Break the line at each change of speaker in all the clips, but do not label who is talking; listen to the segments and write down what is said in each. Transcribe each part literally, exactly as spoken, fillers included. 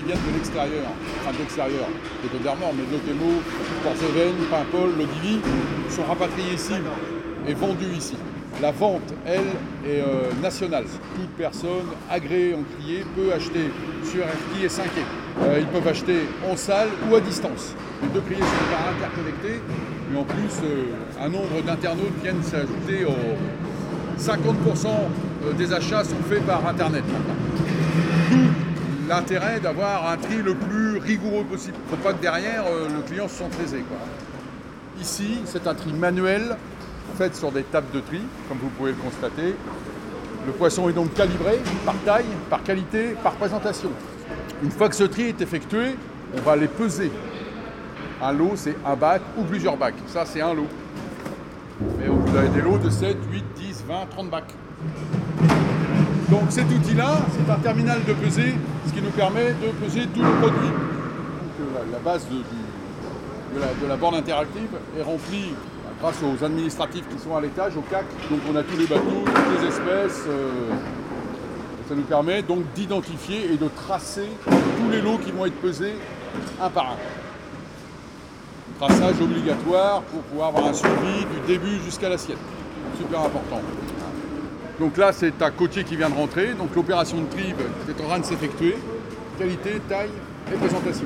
viennent de l'extérieur, enfin de l'extérieur, des Côtes d'Armor, mais de Locquémau, Port-Seven, Paimpol, Lodivie, sont rapatriés ici et vendus ici. La vente, elle, est euh, nationale. Toute personne agréée en crier peut acheter sur R K et cinq E. Euh, ils peuvent acheter en salle ou à distance. Les deux criers sont pas interconnectés, mais en plus, euh, un nombre d'internautes viennent s'ajouter aux cinquante pour cent des achats sont faits par Internet maintenant. D'où l'intérêt d'avoir un tri le plus rigoureux possible. Il ne faut pas que derrière, euh, le client se sente lésé, quoi. Ici, c'est un tri manuel, fait sur des tables de tri, comme vous pouvez le constater. Le poisson est donc calibré par taille, par qualité, par présentation. Une fois que ce tri est effectué, on va les peser. Un lot, c'est un bac ou plusieurs bacs. Ça, c'est un lot. Mais vous avez des lots de sept, huit, dix, vingt, trente bacs. Donc cet outil-là, c'est un terminal de pesée, ce qui nous permet de peser tout le produit. Donc, la, la base de, du, de, la, de la borne interactive est remplie grâce aux administratifs qui sont à l'étage, au C A C. Donc on a tous les bateaux, toutes les espèces. Euh, ça nous permet donc d'identifier et de tracer tous les lots qui vont être pesés un par un. Traçage obligatoire pour pouvoir avoir un suivi du début jusqu'à l'assiette. Super important. Donc là, c'est un côtier qui vient de rentrer. Donc l'opération de tri est en train de s'effectuer. Qualité, taille et présentation.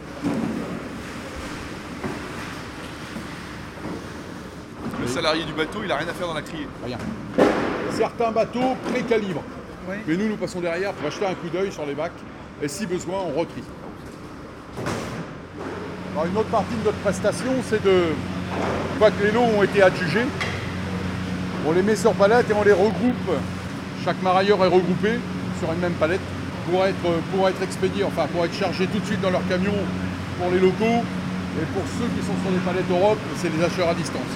Le salarié du bateau, il n'a rien à faire dans la criée.
Rien. Certains bateaux pré-calibrent. Oui. Mais nous, nous passons derrière pour acheter un coup d'œil sur les bacs. Et si besoin, on retrie. Alors, une autre partie de notre prestation, c'est de, une fois que les lots ont été adjugés, on les met sur palette et on les regroupe. Chaque marailleur est regroupé sur une même palette pour être, pour être expédié, enfin pour être chargé tout de suite dans leur camion pour les locaux. Et pour ceux qui sont sur les palettes Europe, c'est les acheteurs à distance.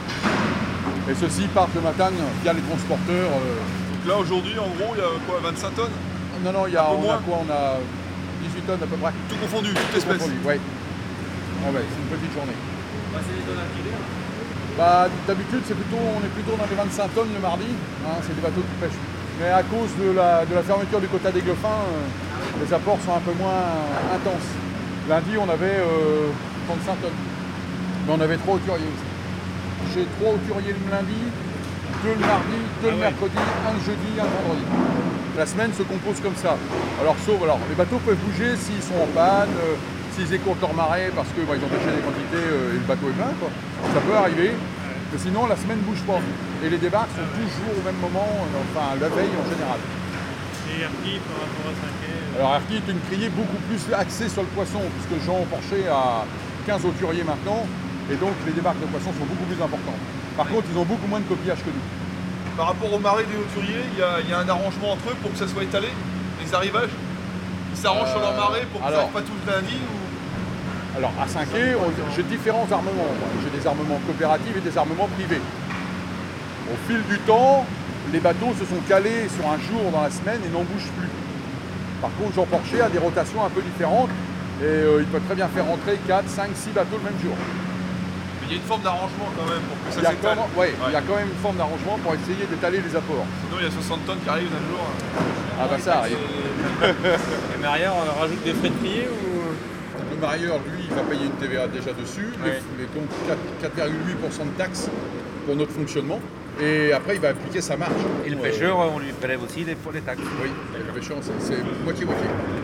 Et ceux-ci partent le matin via les transporteurs.
Donc là aujourd'hui, en gros, il y a quoi, vingt-cinq tonnes?
Non, non, il y a, on a quoi? On a dix-huit tonnes à peu près.
Tout confondu, toute espèce.
Oui. Ah ouais, c'est une petite journée.
Bah, c'est les tonnes à filer.
Bah, d'habitude, c'est plutôt, on est plutôt dans les vingt-cinq tonnes le mardi. Hein, c'est des bateaux qui pêchent. Mais à cause de la, de la fermeture du quota des Gleffins, euh, les apports sont un peu moins euh, intenses. Lundi, on avait euh, trente-cinq tonnes. Mais on avait trois hauturiers aussi. J'ai trois hauturiers le lundi, deux le mardi, deux ah le ouais. mercredi, un le jeudi, un le vendredi. La semaine se compose comme ça. Alors, sauf, alors, les bateaux peuvent bouger s'ils sont en panne. Euh, S'ils écourtent leur marée parce qu'ils bah, ont pêché des quantités euh, et le bateau est plein, quoi. Ça peut arriver, mais sinon la semaine ne bouge pas. Et les débarques sont toujours au même moment, euh, enfin la veille en général.
Et R K par rapport à cinq E euh...
Alors R K est une criée beaucoup plus axée sur le poisson, puisque Jean Porcher a quinze hauturiers maintenant, et donc les débarques de poissons sont beaucoup plus importantes. Par contre, ils ont beaucoup moins de copillages que nous.
Par rapport aux marées des hauturiers, il y, y a un arrangement entre eux pour que ça soit étalé, les arrivages? Ils s'arrangent euh, sur leur marée pour que alors, ça n'arrive pas tout le lundi ou...
Alors à cinq E, j'ai différents armements. J'ai des armements coopératifs et des armements privés. Au fil du temps, les bateaux se sont calés sur un jour dans la semaine et n'en bougent plus. Par contre, Jean Porcher a des rotations un peu différentes et euh, il peut très bien faire rentrer quatre, cinq, six bateaux le même jour.
Mais il y a une forme d'arrangement quand même pour que ça s'étale.
Oui, ouais. Il y a quand même une forme d'arrangement pour essayer d'étaler les apports.
Sinon, il y a soixante tonnes qui arrivent un jour.
Ah bah ça arrive.
Les marailleurs euh, rajoutent des frais de criée ou...
Le marailleur, lui, il va payer une T V A déjà dessus,
ouais.
les, donc quatre virgule huit pour cent de taxes pour notre fonctionnement, et après il va appliquer sa marge.
Et le pêcheur, euh, on lui prélève aussi les, les taxes.
Oui, le pêcheur, c'est moitié-moitié.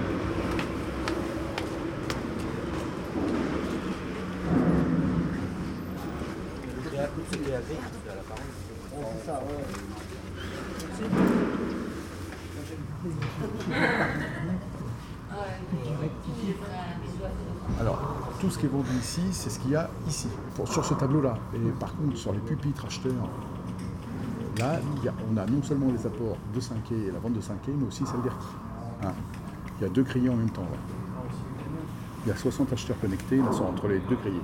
Alors, tout ce qui est vendu ici, c'est ce qu'il y a ici, pour, sur ce tableau-là. Et par contre, sur les pupitres acheteurs, là, il y a, on a non seulement les apports de cinq E et la vente de cinq E, mais aussi celle d'R K. Hein. Il y a deux criers en même temps. Là. Il y a soixante acheteurs connectés là, sont entre les deux criers.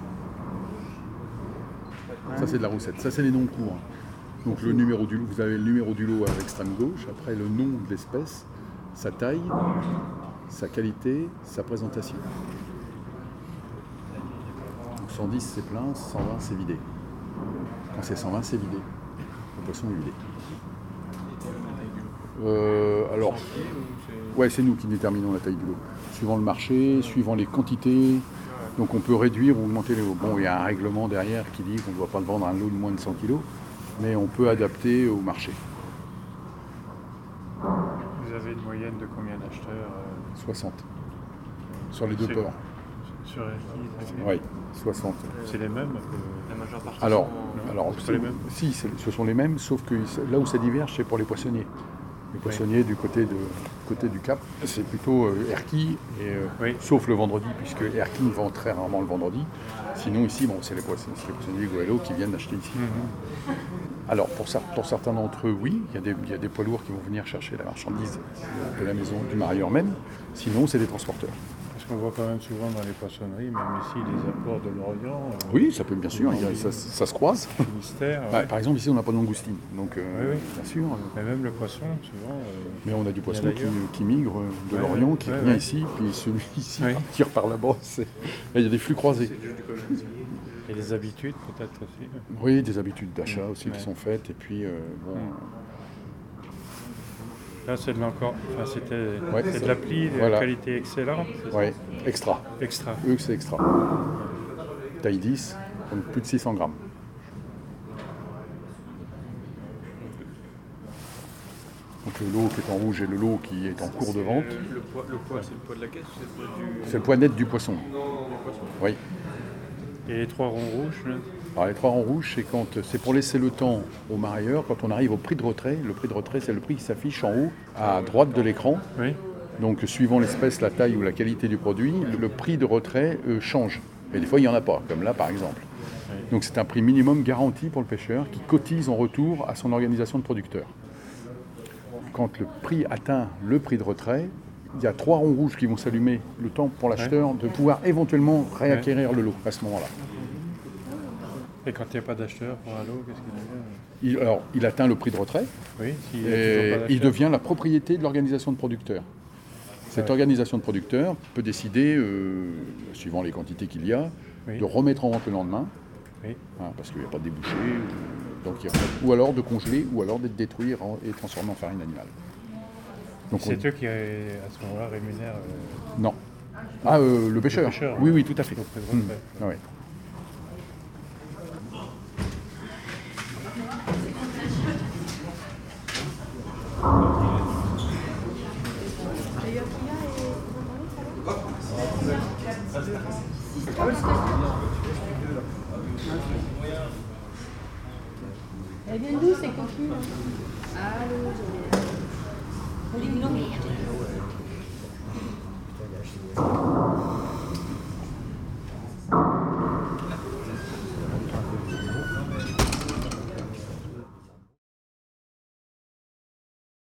Ça, c'est de la roussette. Ça, c'est les noms courts. Donc, le numéro du lot, vous avez le numéro du lot à l'extrême gauche, après le nom de l'espèce, sa taille, sa qualité, sa présentation. Donc cent dix c'est plein, cent vingt c'est vidé. Quand c'est cent vingt c'est vidé. Le poisson est vidé. euh, Alors,
Chantier ou c'est-
ouais, c'est nous qui déterminons la taille du lot. Suivant le marché, suivant les quantités. Donc on peut réduire ou augmenter les lots. Bon, il y a un règlement derrière qui dit qu'on ne doit pas le vendre un lot de moins de cent kilos, mais on peut adapter au marché.
Vous avez une moyenne de combien d'acheteurs euh,
soixante. Sur les deux
C'est-
ports.
sur L T?
Oui, soixante.
C'est les mêmes euh,
La majeure partie
Alors,
sont-
alors
c'est pas les mêmes.
si, c'est- ce sont les mêmes, sauf que là où ça diverge, c'est pour les poissonniers. Les poissonniers du côté, de, côté du Cap, c'est plutôt euh, Erquy, et, euh,
Oui.
sauf le vendredi, puisque Erquy vend très rarement le vendredi. Sinon, ici, bon, c'est les, poisson- c'est les poissonniers Goëlo qui viennent acheter ici.
Mhm.
Alors, pour, cer- pour certains d'entre eux, oui, il y, a des, il y a des poids lourds qui vont venir chercher la marchandise de la maison du marailleur même. Sinon, c'est des transporteurs.
Parce qu'on voit quand même souvent dans les poissonneries, même ici, les apports de l'Orient, euh,
Oui, ça peut bien sûr, il y a- ça, ça se croise.
Finistère.
Bah,
ouais.
par exemple, ici, on n'a pas de langoustine. Donc, euh,
Oui, oui.
bien sûr. euh,
Mais même le poisson, souvent. euh,
Mais on a du poisson
Il y en a
qui,
d'ailleurs.
qui migre de
Ouais,
l'Orient,
ouais,
qui
ouais,
vient
ouais.
ici, puis celui ici
Ouais.
tire par là-bas. c'est- Là, il y a des flux croisés.
Et les habitudes, peut-être aussi.
Oui, des habitudes d'achat
Mm.
aussi
Ouais.
qui sont faites. Et puis, euh, bon,
Là, c'est de l'encore. Enfin, c'était
Ouais.
c'est de l'appli de
Voilà.
qualité excellente. c'est ça
ouais, extra.
Extra.
Eux, c'est extra. Taille dix, donc plus de six cents grammes. Donc le lot qui est en rouge et le lot qui est en cours de vente,
Le, le poids, le poids, c'est le poids de la caisse ou c'est le poids du.
c'est le poids net du poisson. Oui.
Et les trois ronds rouges, là,
Alors les trois ronds rouges, c'est quand c'est pour laisser le temps au marailleur, quand on arrive au prix de retrait. Le prix de retrait, c'est le prix qui s'affiche en haut, à droite de l'écran.
oui.
Donc suivant l'espèce, la taille ou la qualité du produit, le prix de retrait euh, change. Et des fois, il n'y en a pas, comme là par exemple.
Oui.
Donc c'est un prix minimum garanti pour le pêcheur qui cotise en retour à son organisation de producteurs. Quand le prix atteint le prix de retrait, il y a trois ronds rouges qui vont s'allumer, le temps pour l'acheteur de pouvoir éventuellement réacquérir le lot à ce moment-là.
Et quand il n'y a pas d'acheteur pour un lot, qu'est-ce qu'il devient
Il, alors, il atteint le prix de retrait
Oui, s'il n'y a toujours
et
pas
il
d'acheteur.
devient la propriété de l'organisation de producteurs. Cette
Ouais.
organisation de producteurs peut décider, euh, suivant les quantités qu'il y a,
Oui.
de remettre en vente le lendemain,
Oui.
hein, parce qu'il n'y a pas de débouché, ou, donc il y a- ou alors de congeler, ou alors d'être détruit en- et transformé en farine animale. Donc,
C'est
on-
eux qui, à ce moment-là, rémunèrent euh,
Non. Ah, euh, le pêcheur.
pêcheur,
Oui,
ouais.
oui, tout à fait.
le prix de
Hum,
retrait.
ah ouais.
Elle vient d'où ces coquilles là? Allô, j'ai-